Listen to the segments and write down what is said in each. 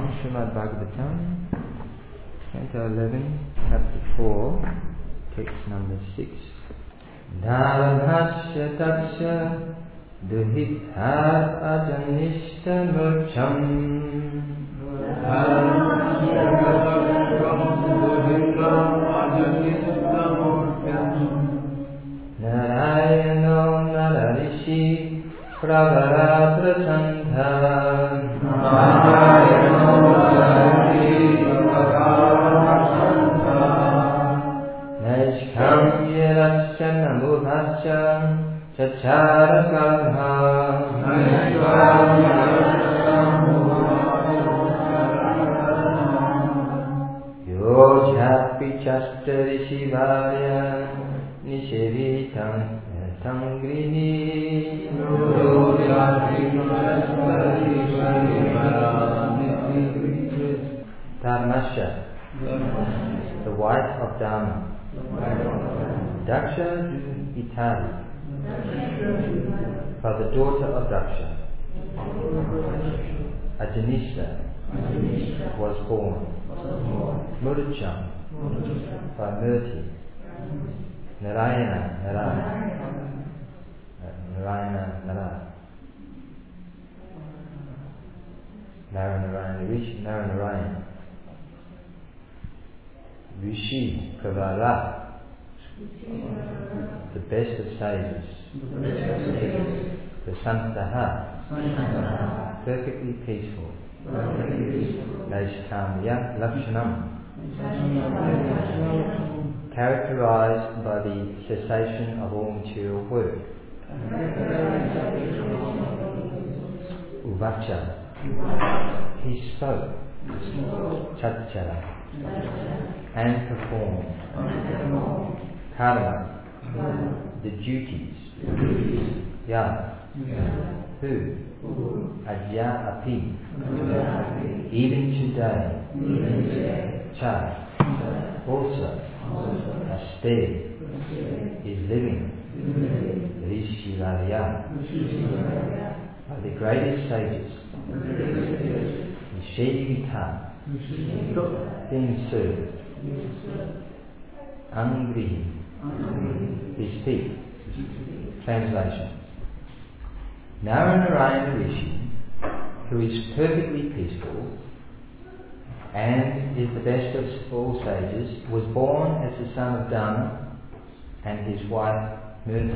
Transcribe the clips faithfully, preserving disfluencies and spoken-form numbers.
Srimad Bhagavatam, Canto eleven, Chapter four, Text number six. Dharabhasya tatsya duhithar ajanishta murcham Narayano nararishi pravaratra sandha Narayano nararishi pravaratra sandha Naishkam yerasya namudhasya chachara kalha Naishkam yerasya namudhasya Yo jhapi chastari shivarya Nishevitam Tangrihi Dharmasya, the wife of Dharma. Daksha Itali, by the daughter of Daksha. Ajanishta was born. Murcha, by Murti. Narayana, Narayana, Narayana, Narayana. Narayana, Rishi, Narayana. Rishi, Pravara, the best of sages. The Santaha, perfectly peaceful. Naishkamya Lakshanam, characterized by the cessation of all material work. Uvacha, he spoke. Chatchara, and performed. Karma, the duties. Ya, who? Adya api, even today. Cha, also. Aste, is living. Rishivarya, are the greatest sages. Nishedivita, being served. Angrihi, his feet. Translation. Narayana Rishi, who is perfectly peaceful and is the best of all sages, was born as the son of Dharma and his wife Murti,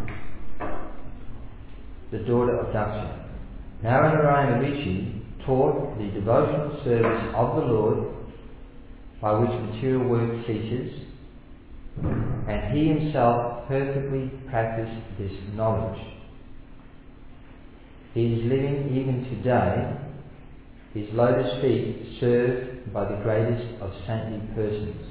the daughter of Daksha. Narayana Rishi taught the devotional service of the Lord by which material work ceases, and he himself perfectly practiced this knowledge. He is living even today, his lotus feet served by the greatest of saintly persons.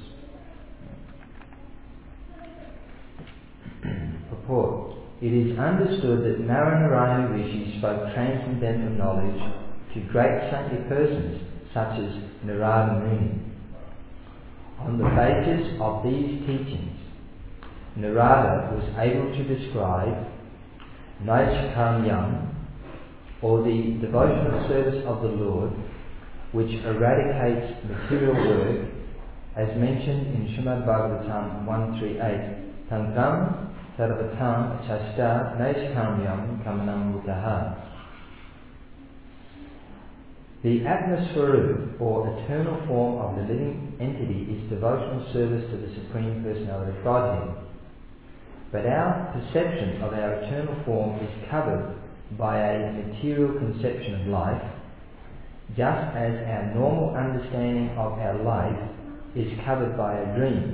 Purport. It is understood that Narayana Rishi spoke transcendental knowledge to great saintly persons such as Narada Muni. On the basis of these teachings, Narada was able to describe Naishkamyam, or the devotional service of the Lord, which eradicates material work, as mentioned in Srimad Bhagavatam one thirty-eight, Tankam Sarvatam Chasta Naishkamyam Kamanam Mutaha. The Atmaswarup, or eternal form of the living entity, is devotional service to the Supreme Personality of Godhead. But our perception of our eternal form is covered by a material conception of life, just as our normal understanding of our life is covered by a dream.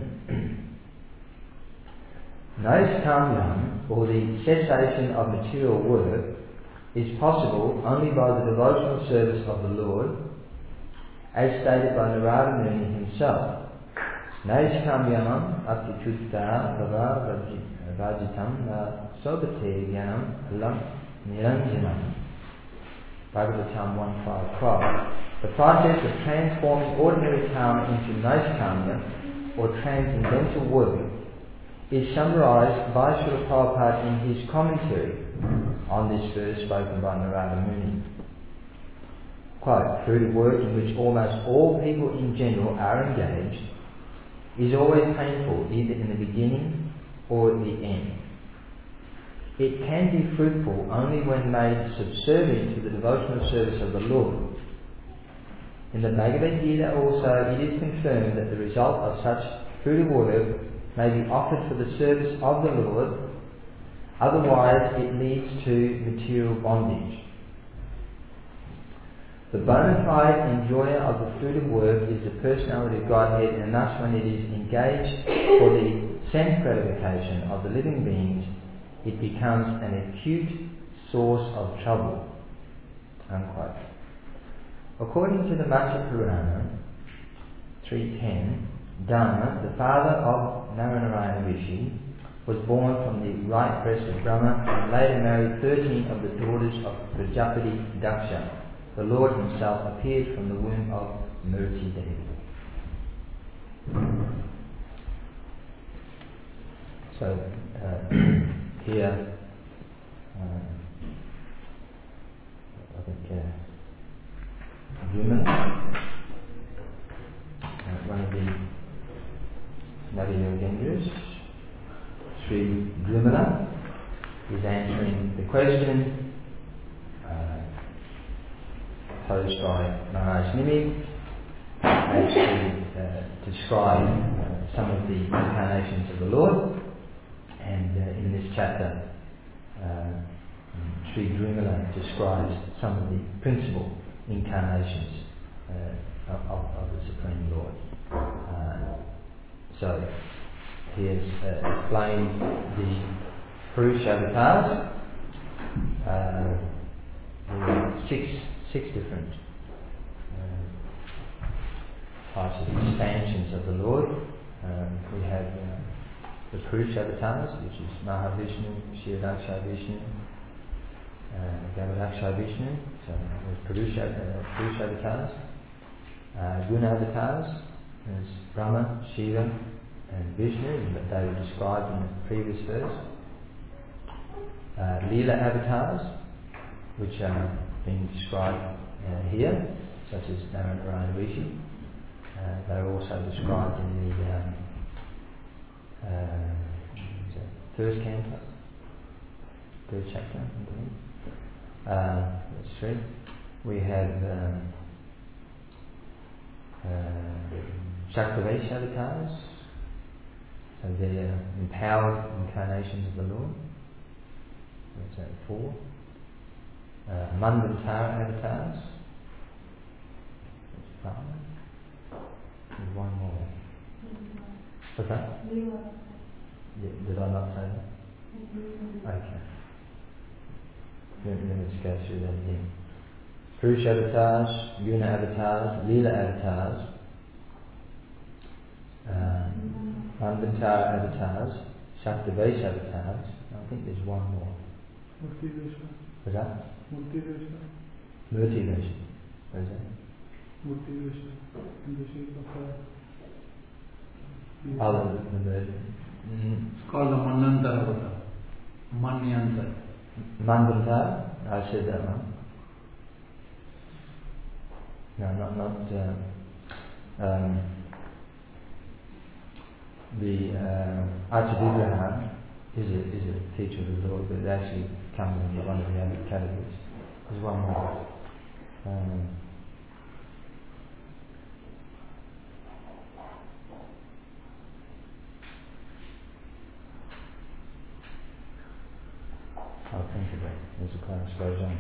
Naishkamyam, or the cessation of material work, is possible only by the devotional service of the Lord, as stated by Narada Muni himself. Naishkamyam aptichutta bhava vajitam na sobate yanam lam niranjanam. Bhagavatam one fifty-five. The process of transforming ordinary karma into Naishkamya, or transcendental work, is summarized by Srila Prabhupada in his commentary on this verse spoken by Narada Muni. quote, fruit of work in which almost all people in general are engaged is always painful, either in the beginning or at the end. It can be fruitful only when made subservient to the devotional service of the Lord. In the Bhagavad Gita also it is confirmed that the result of such fruit of work may be offered for the service of the Lord, otherwise it leads to material bondage. The bona fide enjoyer of the fruit of work is the personality of Godhead, and thus when it is engaged for the sense gratification of the living beings, it becomes an acute source of trouble. Unquote. According to the Matsya Purana, three ten, Dharma, the father of Naranarayana Rishi, was born from the right breast of Brahma and later married thirteen of the daughters of Prajapati Daksha. The Lord himself appeared from the womb of Murti Devi. So uh, here, uh, I think uh, Drumala, uh, one of the Navi Yogendras, Sri Drumala, is answering the question uh, posed by Maharaj Nimi as to uh, describe uh, some of the incarnations of the Lord. And uh, in this chapter, uh, Sri Drumala describes some of the principal incarnations uh, of, of the Supreme Lord. Uh, so he has uh, explained the Purusha avatars, uh, the six six different uh, types of expansions of the Lord. Um, we have uh, the Purusha avatars, which is Mahavishnu, Kshirodaksha Vishnu, uh, Gavadaksha Vishnu, so there's Purusha, uh, Purusha avatars. Uh, Guna avatars, there's Brahma, Shiva, and Vishnu, but they were described in the previous verse. Uh, Leela avatars, which are being described uh, here, such as Naranarayana Rishi. Uh, they are also described in the um, uh, first canto, third chapter, I believe. Uh, that's three. We have um, uh, Shaktavesha avatars, so they're empowered incarnations of the Lord. That's at four. Uh, Manvantara avatars. That's five. There's one more. What's that? Yeah, did I not say that? Okay. Let me just go through that again. Purusha avatars, Guna avatars, Leela avatars, uh, Manvantara avatars, Shaktavesha avatars. I think there's one more. Multivesha. What's that? Multivesha. Multivesha. What is that? Multivesha. In the shape of a... Other than the virgin. Mm. It's called the Manvantara avatar. Manvantara. Manvantara? I said that one. No, not, not um, um, the uh, Archavigraha is a, is a feature of the Lord, but it actually comes into one of the other categories. There's one more. Um, I'll think of it as the class goes on.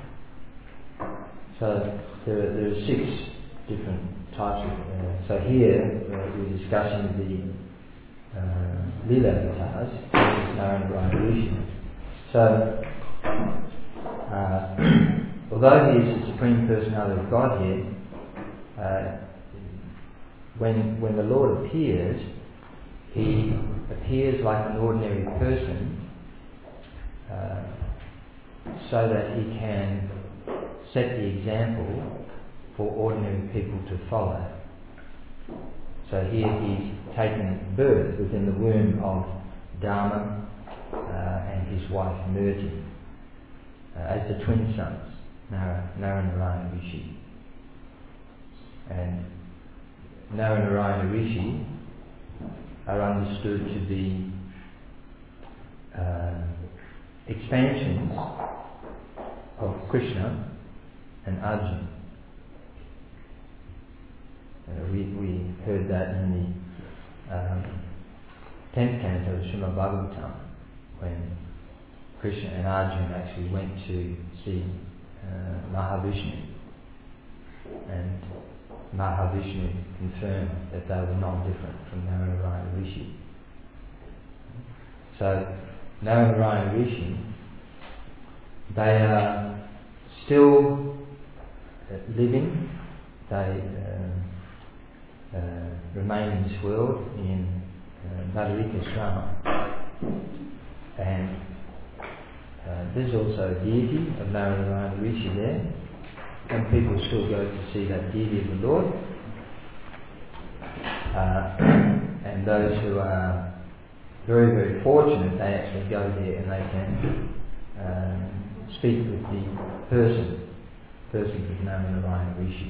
So there are, there are six different types of. Uh, so here uh, we're discussing the uh, Leela avatars, which is Naranarayana Rishi. So uh, although he is the Supreme Personality of Godhead, uh, when when the Lord appears, he appears like an ordinary person, uh, so that he can set the example for ordinary people to follow. So here he's taken birth within the womb of Dharma uh, and his wife Murti uh, as the twin sons, Nara, Naranarayana Rishi. Naranarayana Rishi are understood to be uh, expansions of Krishna and Arjuna. Uh, we, we heard that in the um, tenth canto of Srimad Bhagavatam, when Krishna and Arjuna actually went to see uh, Mahavishnu, and Mahavishnu confirmed that they were not different from Naranarayana Rishi. So Naranarayana Rishi, they are still uh, living, they uh, uh, remain in this world in uh, Badarika Shrama, and uh, there's also a deity of Naranarayana Rishi there, and people still go to see that deity of the Lord. Uh, and those who are very, very fortunate, they actually go there and they can um, speak with the person, person of Naranarayana Rishi.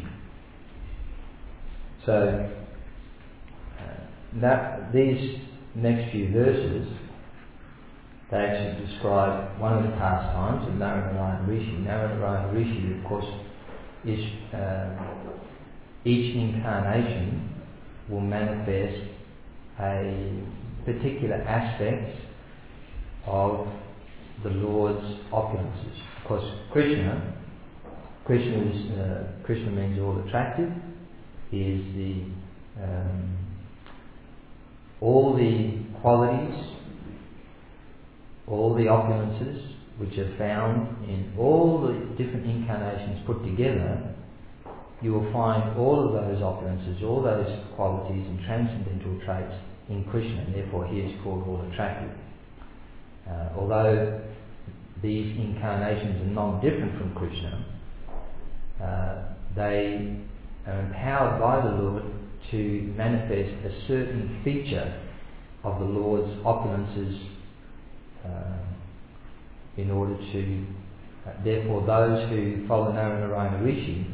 So, uh, that these next few verses, they actually describe one of the pastimes of Naranarayana Rishi. Naranarayana Rishi, of course, is uh, each incarnation will manifest a particular aspect of the Lord's opulences. Of course, Krishna, Krishna is uh, Krishna means all attractive. He is the um, all the qualities, all the opulences which are found in all the different incarnations put together. You will find all of those opulences, all those qualities and transcendental traits in Krishna, and therefore he is called all attractive. Uh, although these incarnations are not different from Krishna, uh, they are empowered by the Lord to manifest a certain feature of the Lord's opulences uh, in order to, uh, therefore those who follow Naranarayana Rishi,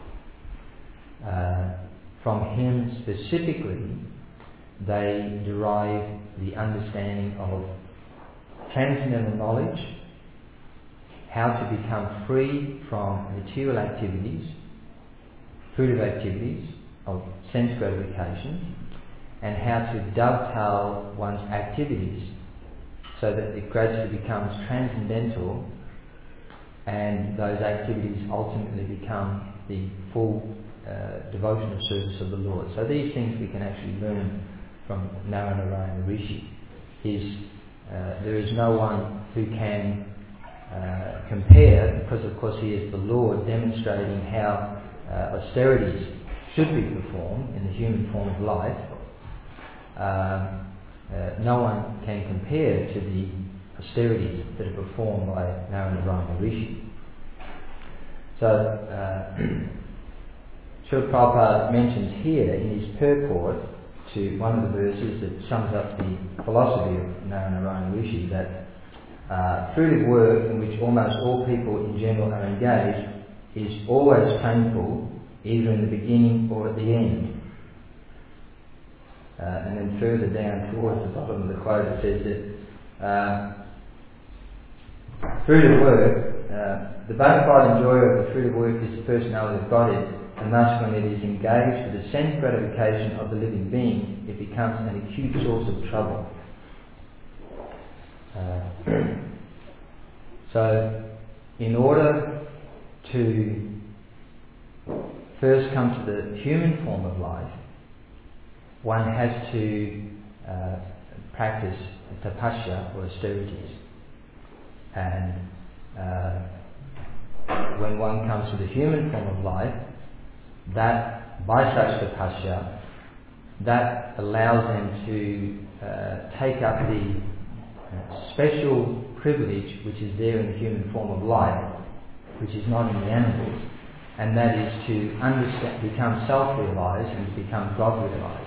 uh, from him specifically, they derive the understanding of transcendental knowledge, how to become free from material activities, fruitive activities of sense gratification, and how to dovetail one's activities so that it gradually becomes transcendental and those activities ultimately become the full uh, devotional service of the Lord. So these things we can actually learn from Naranarayana Rishi. Is, uh, there is no one who can uh, compare, because of course he is the Lord demonstrating how uh, austerities should be performed in the human form of life. Um, uh, no one can compare to the austerities that are performed by Naranarayana Rishi. So, uh, Srila Prabhupada mentions here in his purport to one of the verses that sums up the philosophy of Naranarayana Rishi, that uh, fruitive work in which almost all people in general are engaged is always painful, either in the beginning or at the end. Uh, and then further down towards the bottom of the quote it says that uh, fruitive work, uh, the bona fide enjoyer of the fruitive work is the personality of Godhead, and thus when it is engaged with the sense gratification of the living being, it becomes an acute source of trouble. Uh, so, in order to first come to the human form of life, one has to uh, practice tapasya or austerities. And uh, when one comes to the human form of life, that by such tapasya, that allows them to uh, take up the uh, special privilege which is there in the human form of life, which is not in the animals, and that is to understand, become self-realized and to become God-realized.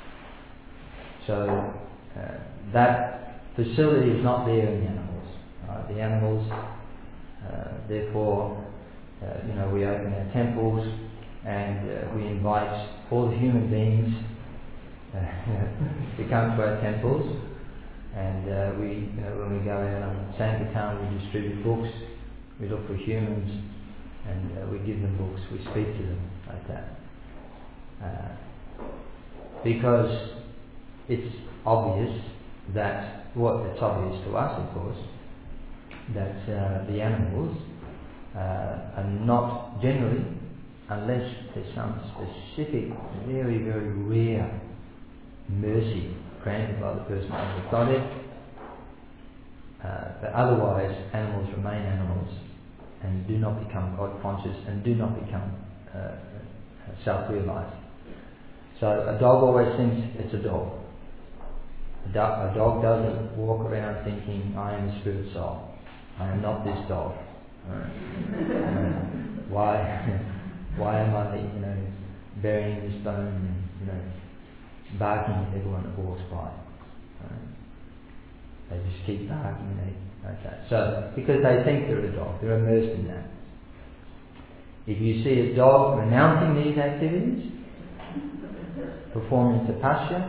So uh, that facility is not there in the animals. Right? The animals, uh, therefore, uh, you know, we open our temples and uh, we invite all the human beings uh, to come to our temples, and uh, we, you know, when we go out on Sankirtan, we distribute books, we look for humans, and uh, we give them books, we speak to them like that. Uh, because it's obvious that, well, it's obvious to us, of course, that uh, the animals uh, are not generally, unless there's some specific, very, very rare mercy granted by the person of the Godhead, uh, but otherwise animals remain animals and do not become God conscious and do not become uh, self-realized. So a dog always thinks it's a dog. A, do- a dog doesn't walk around thinking, I am a spirit soul. I am not this dog. Uh, why, why am I, you know, burying this bone and, you know, barking at everyone that walks by? Uh, they just keep barking, they, like that. So, because they think they're a dog, they're immersed in that. If you see a dog renouncing these activities, performing tapasya,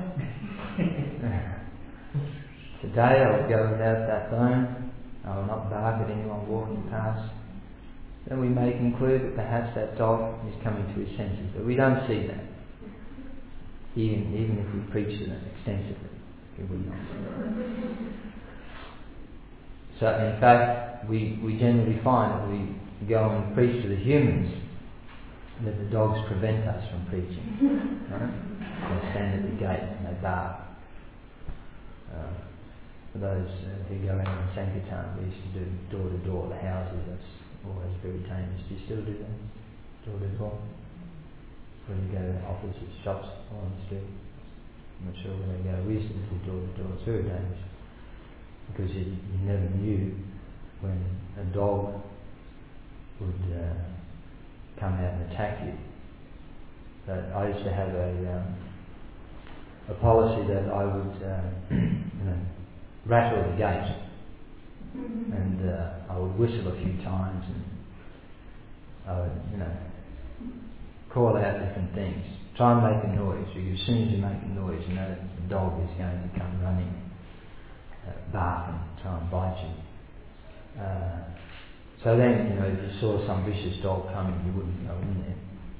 today I will go without that bone, I will not bark at anyone walking past, then we may conclude that perhaps that dog is coming to his senses. But we don't see that, even, even if we preach to them extensively. It would not see that. So in fact, we, we generally find that we go and preach to the humans, that the dogs prevent us from preaching. Right? They stand at the gate and they bark. Uh, for those uh, who go around in Sankirtan, we used to do door to door, the houses. That's always very dangerous. Do you still do that? Door to door? When you go to offices, shops, all on the street. I'm not sure where they go. We used to do door to door. It's very dangerous. Because you, you never knew when a dog would uh, come out and attack you. But I used to have a um, a policy that I would uh, you know, rattle the gate, and uh, I would whistle a few times, and I would, you know, call out different things. Try and make a noise, because as soon as you make a noise, you know that the dog is going to come running, uh, bark and try and bite you. Uh, so then, you know, if you saw some vicious dog coming, you wouldn't go in there.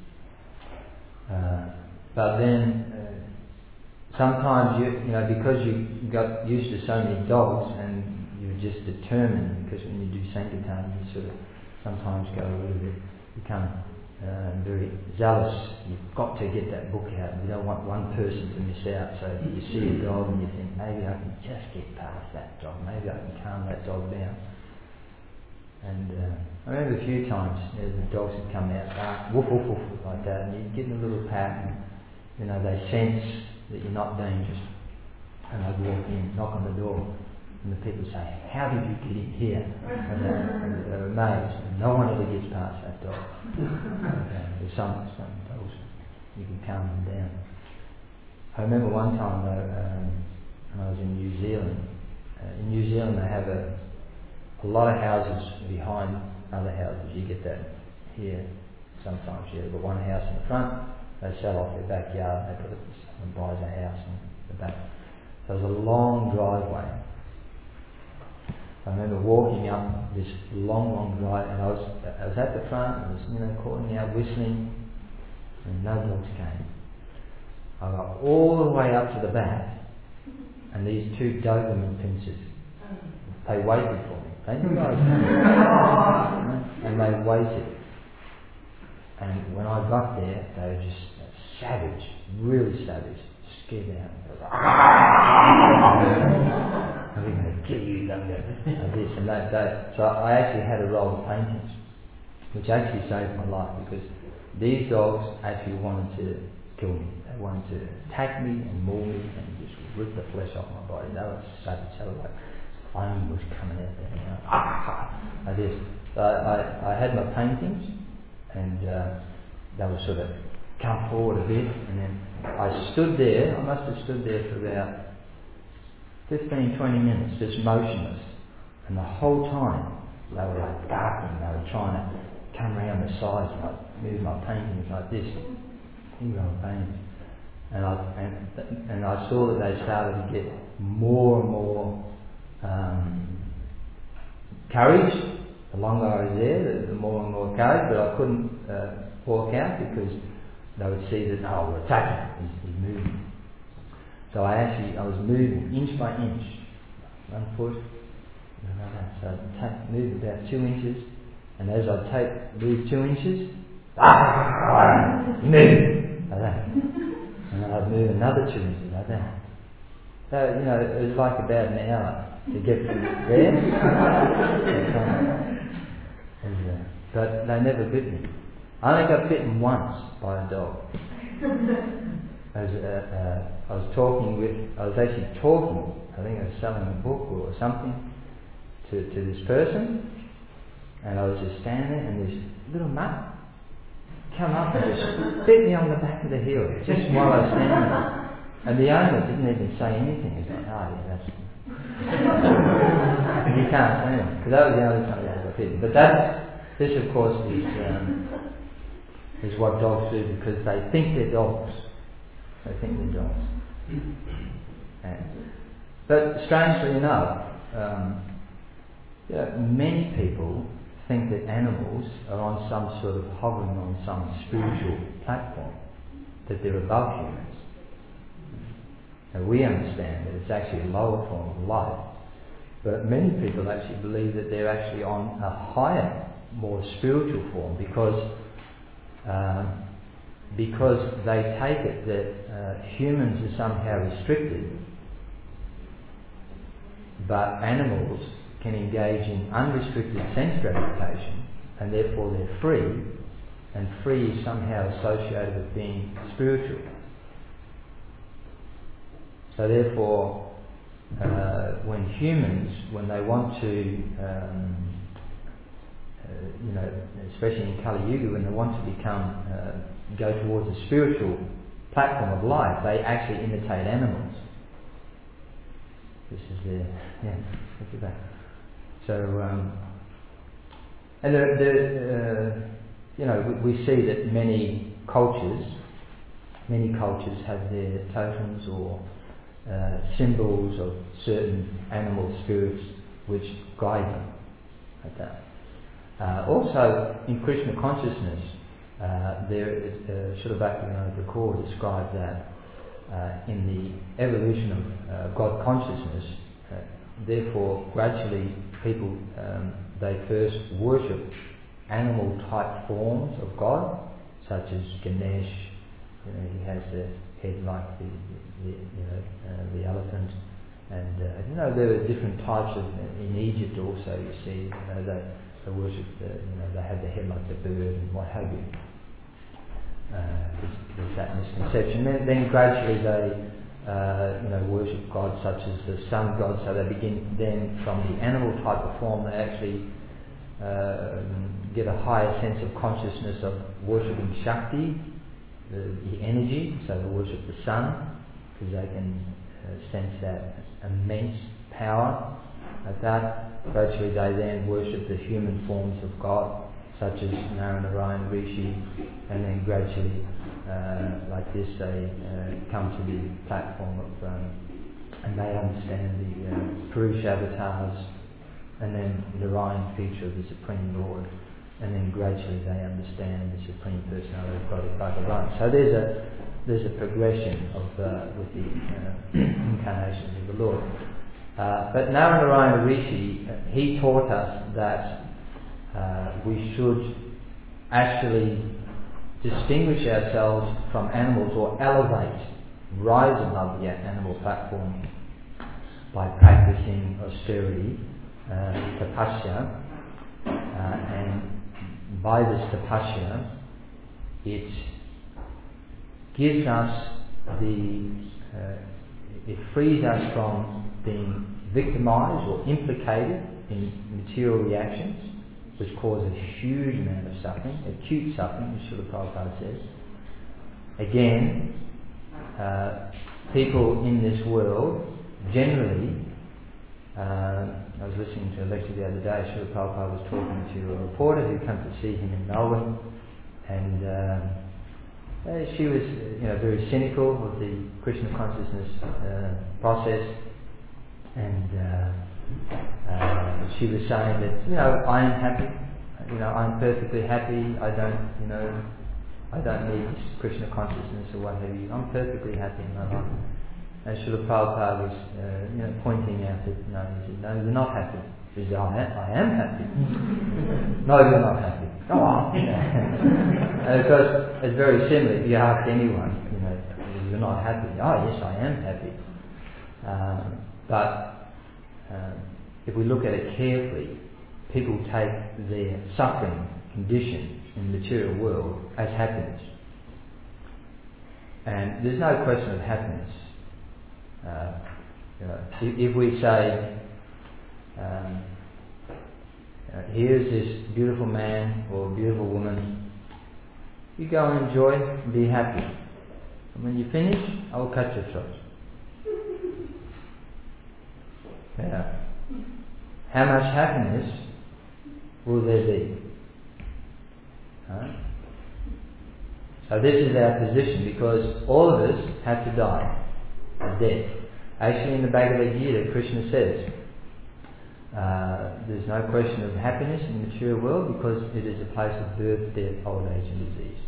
Uh, but then, uh, sometimes you, you know, because you got used to so many dogs, and you're just determined. Because when you do Sankirtan, you sort of sometimes go a little bit, become uh, very zealous. You've got to get that book out. You don't want one person to miss out. So you see a dog and you think, maybe I can just get past that dog. Maybe I can calm that dog down. And uh, I remember a few times, you know, the dogs would come out, bark, woof, woof, woof, like that, and you'd give them a little pat, and you know, they sense that you're not dangerous. And I'd walk in, knock on the door, and the people say, how did you get in here? And they're, they're amazed. And no one ever gets past that dog. Okay. There's some, some dogs, you can calm them down. I remember one time though, um, when I was in New Zealand, uh, in New Zealand they have a A lot of houses behind other houses. You get that here sometimes, yeah. But one house in the front, they sell off their backyard, they put it, someone buys a house in the back. So there's a long driveway. I remember walking up this long, long drive, and I was I was at the front, I was, you know, calling out, whistling, and no dogs came. I got all the way up to the back, and these two Doberman pincers, they waited for me. They knew I was coming. And they waited. And when I got there, they were just savage, really savage, scared out. They were like, I'm going to kill you, I'm going to this and that. Day. So I actually had a roll of paintings, which actually saved my life, because these dogs actually wanted to kill me. They wanted to attack me and maul me and just rip the flesh off my body. They were savage. They were like, foam was coming out there, you know, ah, like this. So I, I had my paintings, and uh, they were sort of come forward a bit, and then I stood there. I must have stood there for about fifteen, twenty minutes, just motionless. And the whole time they were like barking. They were trying to come around the sides and I'd move my paintings like this. Here I'm painting. And I, and, and I saw that they started to get more and more um, courage. The longer I was there, the, the more and more courage, but I couldn't uh, walk out because they would see that, oh, we're attacking, he's, he's moving. So I actually, I was moving inch by inch, one foot, another. So I'd take, move about two inches, and as I'd take, move two inches, ah, move, like that. And then I'd move another two inches, like that. So, you know, it was like about an hour to get from there. and, uh, but they never bit me. I only got bitten once by a dog. I was, uh, uh, I was talking with, I was actually talking, I think I was selling a book or something to, to this person, and I was just standing there, and this little mutt come up and just bit me on the back of the heel, just while I was standing there. And the owner didn't even say anything. He's like, oh yeah, that's... and you can't say anything, because that was the only time I got bitten. But that's, this of course is, um, is what dogs do, because they think they're dogs. They think they're dogs. And, but strangely enough, um, yeah, many people think that animals are on some sort of hovering on some spiritual platform, that they're above humans. And we understand that it's actually a lower form of life, but many people actually believe that they're actually on a higher, more spiritual form, because um, because they take it that uh, humans are somehow restricted, but animals can engage in unrestricted sense gratification, and therefore they're free, and free is somehow associated with being spiritual. So therefore, uh, when humans, when they want to, um, uh, you know, especially in Kali Yuga, when they want to become, uh, go towards a spiritual platform of life, they actually imitate animals. This is the, yeah, look at that. So, um, and the, the uh, you know, we, we see that many cultures, many cultures have their totems or uh, symbols of certain animal spirits which guide them, like that. Uh, also, in Krishna consciousness, uh, there is, uh, Srila Bhaktivinoda Thakur described that uh, in the evolution of uh, God consciousness, uh, therefore gradually people, um, they first worship animal type forms of God, such as Ganesh. You know, he has the head like the, the you know uh, the elephant, and uh, you know there are different types of, in Egypt also you see, you know, they, they worship the, you know, they have the head like the bird and what have you. Uh, there's, there's that misconception. Then, then gradually they uh, you know worship gods such as the sun god, so they begin then from the animal type of form they actually uh, get a higher sense of consciousness of worshipping Shakti, the, the energy, so they worship the sun because they can uh, sense that immense power. Like that, gradually they then worship the human forms of God, such as Narayana Rishi, and then gradually, uh, like this, they uh, come to the platform of, um, and they understand the uh, Purusha avatars, and then the Narayan feature of the Supreme Lord, and then gradually they understand the Supreme Personality of God as Bhagavan. So there's a there's a progression of uh, with the uh, incarnations of the Lord. Uh, but Narayana Rishi, uh, he taught us that uh, we should actually distinguish ourselves from animals, or elevate, rise above the animal platform by practicing austerity, uh, tapasya, uh, and by this tapasya, it gives us the, uh, it frees us from being victimized or implicated in material reactions, which cause a huge amount of suffering, acute suffering, as Srila Prabhupada says. Again, uh, people in this world generally uh, I was listening to a lecture the other day. Srila Prabhupada was talking to a reporter who came to see him in Melbourne, and um, uh, she was, uh, you know, very cynical of the Krishna consciousness uh, process, and uh, uh, she was saying that, you know, I am happy. You know, I'm perfectly happy. I don't, you know, I don't need this Krishna consciousness or what have you. I'm perfectly happy in my life. And Srila Prabhupada was, uh, you know, pointing out that, no, he said, no, you're not happy. He said, I am, I am happy. No, you're not happy. Go on. And of course, it's very similar. If you ask anyone, you know, you're not happy. Oh, yes, I am happy. Um, but um, if we look at it carefully, people take their suffering condition in the material world as happiness. And there's no question of happiness. Uh, you know, if, if we say, um, uh, here's this beautiful man or beautiful woman, you go and enjoy and be happy. And when you finish, I will cut your throat. Yeah. How much happiness will there be? Huh? So this is our position, because all of us have to die a death. Actually, in the Bhagavad Gita, Krishna says uh, there's no question of happiness in the material world, because it is a place of birth, death, old age and disease.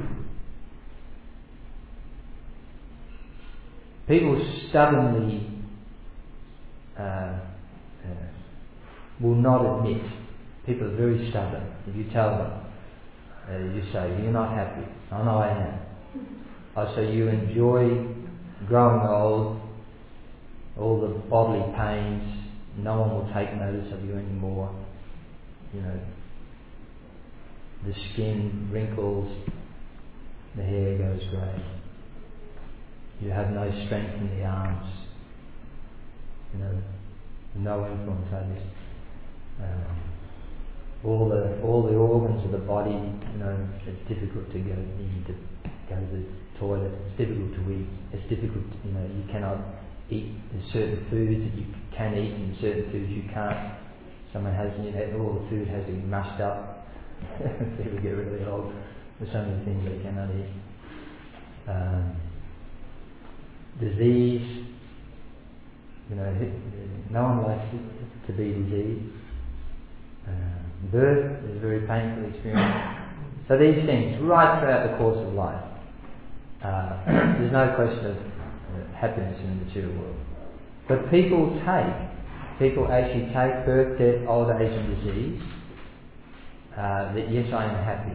People stubbornly uh, uh, will not admit. People are very stubborn. If you tell them, uh, you say, you're not happy. Oh no, I am. Oh, so you enjoy growing old, all the bodily pains, no one will take notice of you anymore. You know, the skin wrinkles, the hair goes grey. You have no strength in the arms. You know, no influence over this. Um, all the all the organs of the body, you know, it's difficult to go. You need to go to the toilet. It's difficult to eat. It's difficult. To, you know, you cannot eat. There's certain foods that you can eat, and certain foods you can't. Someone has, you know, all the food has to be mashed up. People get really old. There's so many things they cannot eat. Um, disease. You know, no one likes it to be diseased. Uh, birth is a very painful experience. So these things, right throughout the course of life, uh, there's no question of uh, happiness in the material world. But people take, people actually take birth, death, old age and disease, uh, that yes, I am happy.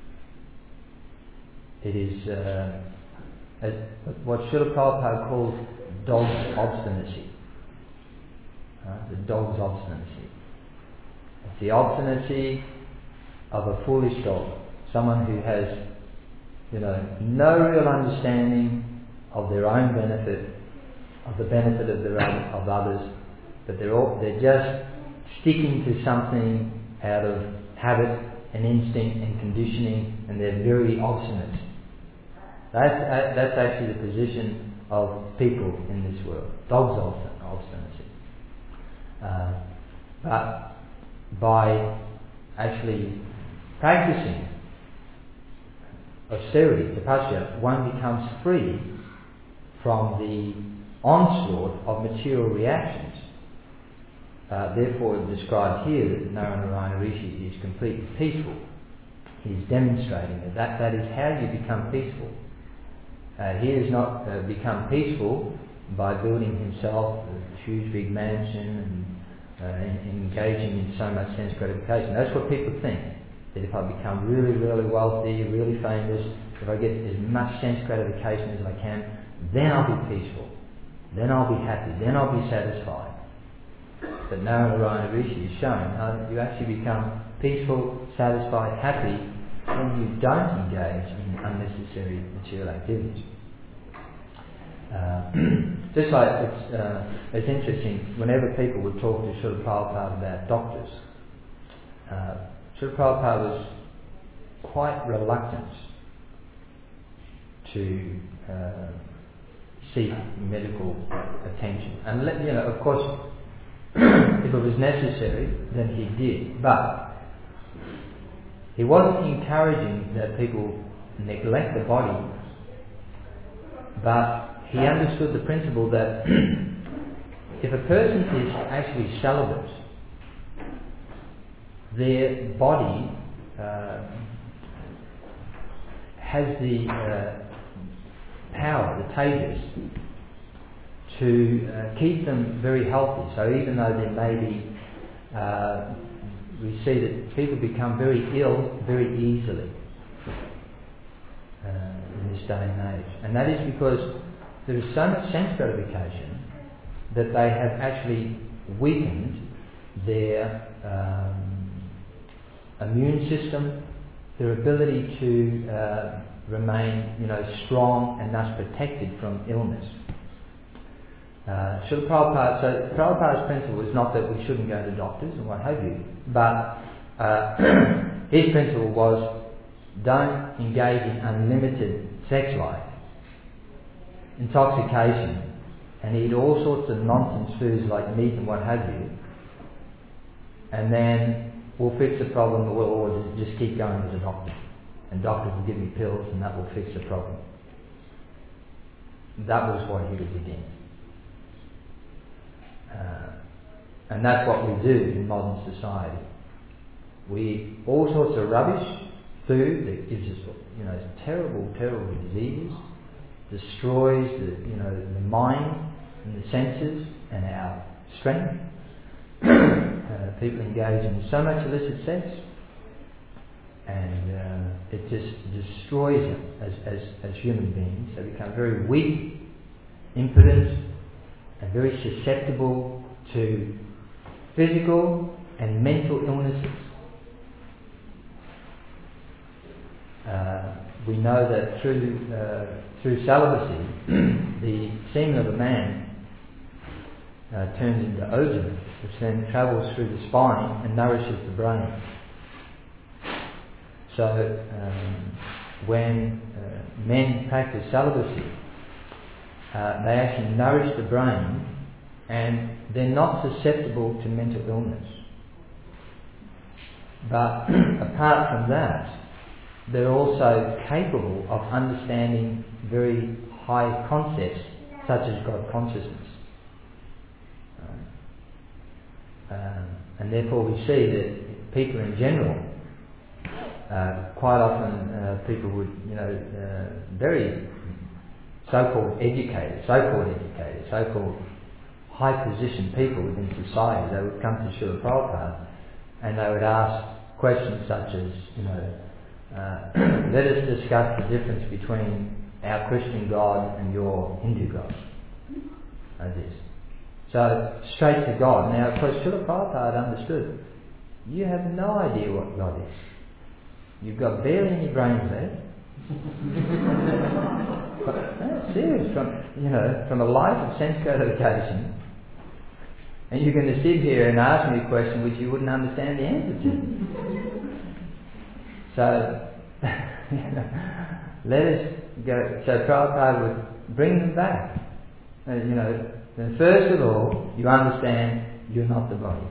It is uh, as, what Srila Prabhupada calls dog's obstinacy. Uh, the dog's obstinacy. It's the obstinacy of a foolish dog, someone who has, you know, no real understanding of their own benefit, of the benefit of their own, of others, but they're all, they're just sticking to something out of habit and instinct and conditioning, and they're very obstinate. That's uh, that's actually the position of people in this world. Dog's obstinacy. Uh, but by actually practicing austerity, tapasya, one becomes free from the onslaught of material reactions. Uh, therefore, it's described here that Narayana Rishi is completely peaceful. He's demonstrating that that, that is how you become peaceful. Uh, he has not uh, become peaceful by building himself a huge big mansion and uh, in, engaging in so much sense gratification. That's what people think. That if I become really, really wealthy, really famous, if I get as much sense gratification as I can, then I'll be peaceful. Then I'll be happy. Then I'll be satisfied. But Narayana Rishi is showing how you actually become peaceful, satisfied, happy when you don't engage in unnecessary material activities. Uh, just like it's, uh, it's interesting, whenever people would talk to Srila Prabhupada about doctors, uh, Srila Prabhupada was quite reluctant to uh, seek medical attention. And let, you know, of course, if it was necessary, then he did. But he wasn't encouraging that people neglect the body, but he understood the principle that if a person is actually celibate, their body uh, has the uh, power, the tejas, to uh, keep them very healthy. So even though there may be, uh, we see that people become very ill very easily uh, in this day and age. And that is because there is so much sense gratification that they have actually weakened their um, immune system, their ability to uh, remain, you know, strong and thus protected from illness. Uh, Srila Prabhupada, so Prabhupada's principle is not that we shouldn't go to doctors and what have you, but uh, his principle was don't engage in unlimited sex life, intoxication, and eat all sorts of nonsense foods like meat and what have you, and then we'll fix the problem, or we'll just keep going to the doctor, and doctors will give you pills and that will fix the problem. That was what he was against. Uh, and that's what we do in modern society. We eat all sorts of rubbish, food that gives us, you know, terrible, terrible diseases, destroys the, you know, the mind and the senses and our strength. uh, people engage in so much illicit sex, and uh, it just destroys them as, as, as human beings. They become very weak, impotent, and very susceptible to physical and mental illnesses. Uh, we know that through uh, through celibacy, the semen of a man uh, turns into ozone, which then travels through the spine and nourishes the brain. So um, when uh, men practice celibacy, Uh, they actually nourish the brain, and they're not susceptible to mental illness. But apart from that, they're also capable of understanding very high concepts such as God consciousness. Um, and therefore we see that people in general, uh, quite often uh, people would, you know, uh, very so-called educated, so-called educated, so-called high-positioned people within society, they would come to Srila Prabhupada and they would ask questions such as, you know, uh, let us discuss the difference between our Christian God and your Hindu God. As this. So, straight to God. Now, of course, Srila Prabhupada understood, you have no idea what God is. You've got barely any brains left. But that's serious, from, you know, from a life of sense gratification, and you're going to sit here and ask me a question which you wouldn't understand the answer to. So, you know, let us go. So Prabhupada would bring them back. Uh, you know, first of all, you understand you're not the body.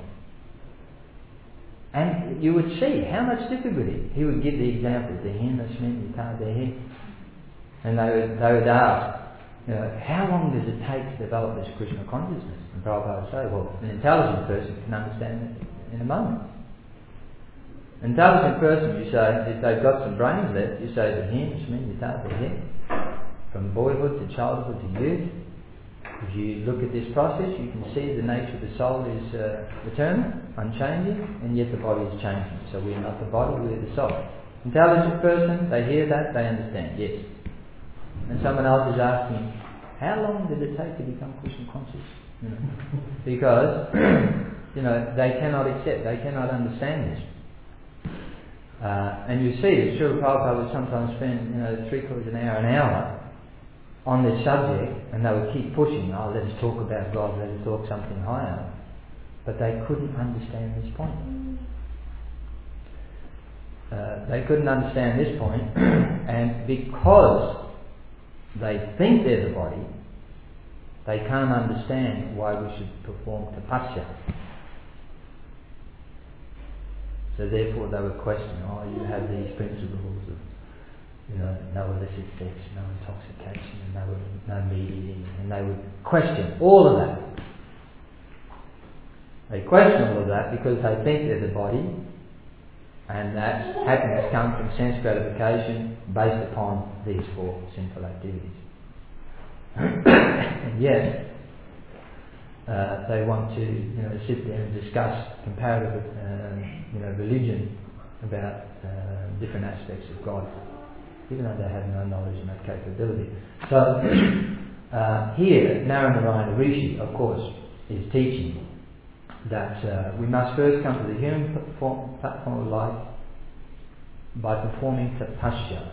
And you would see how much difficulty. He would give the example, Dehin, Ashmin, Yata, Dehin. And they would, they would ask, you know, how long does it take to develop this Krishna consciousness? And Prabhupada would say, well, an intelligent person can understand it in a moment. An intelligent person, you say, if they've got some brains left, you say, Dehin, Ashmin, Yata, Dehin. From boyhood to childhood to youth, if you look at this process, you can see the nature of the soul is uh, eternal, unchanging, and yet the body is changing. So we're not the body, we're the soul. Intelligent person, they hear that, they understand, yes. And someone else is asking, how long did it take to become Krishna conscious? You know, because, you know, they cannot accept, they cannot understand this. Uh, and you see that Srila Prabhupada would sometimes spend, you know, three quarters of an hour, an hour on this subject, and they would keep pushing, oh, let us talk about God, let us talk something higher. But they couldn't understand this point. Uh, they couldn't understand this point, and because they think they're the body, they can't understand why we should perform tapasya. So therefore they would question, oh, you have these principles of, you know, no illicit sex, no intoxication, and no, no meat eating, and they would question all of that. They question all of that because they think they're the body, and that happiness comes from sense gratification based upon these four sinful activities. And yet, uh, they want to, you know, sit there and discuss comparative, uh, you know, religion about uh, different aspects of God, even though they have no knowledge and no capability. So, uh, here, Naranarayana Rishi, of course, is teaching that uh, we must first come to the human platform, platform of life by performing tapasya,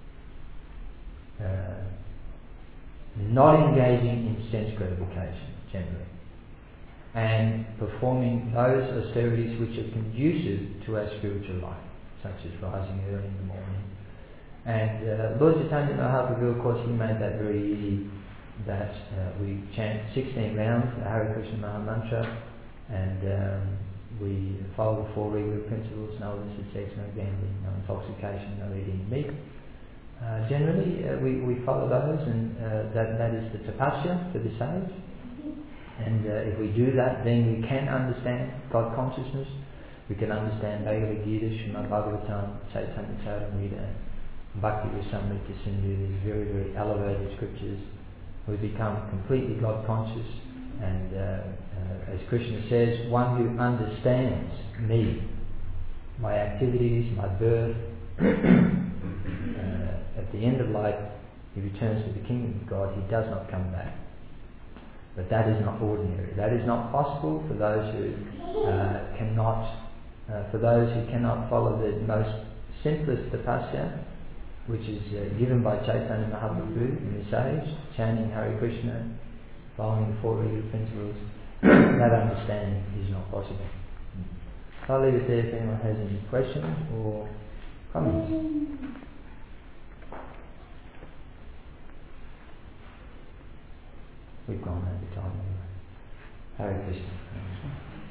uh, not engaging in sense gratification generally, and performing those austerities which are conducive to our spiritual life, such as rising early in the morning. And uh, Lord Chaitanya Mahaprabhu, of course, he made that very easy, that uh, we chant sixteen rounds, the Hare Krishna Maha Mantra, and um, we follow the four regular principles: no illicit sex, no gambling, no intoxication, no eating meat. Uh, generally, uh, we, we follow those, and uh, that, that is the tapasya for this age. And uh, if we do that, then we can understand God consciousness. We can understand Bhagavad Gita, Srimad Bhagavatam, Chaitanya Charitamrita, Bhakti Rasamrita Sindhu, these very, very elevated scriptures. We become completely God conscious, and uh, uh, as Krishna says, one who understands me, my activities, my birth, uh, at the end of life, he returns to the kingdom of God. He does not come back. But that is not ordinary. That is not possible for those who uh, cannot, uh, for those who cannot follow the most simplest tapasya, which is uh, given by Chaitanya Mahaprabhu in this age, chanting Hare Krishna, following the four regular principles. That understanding is not possible. So I'll leave it there if anyone has any questions or comments. We've gone over time anyway. Hare Krishna.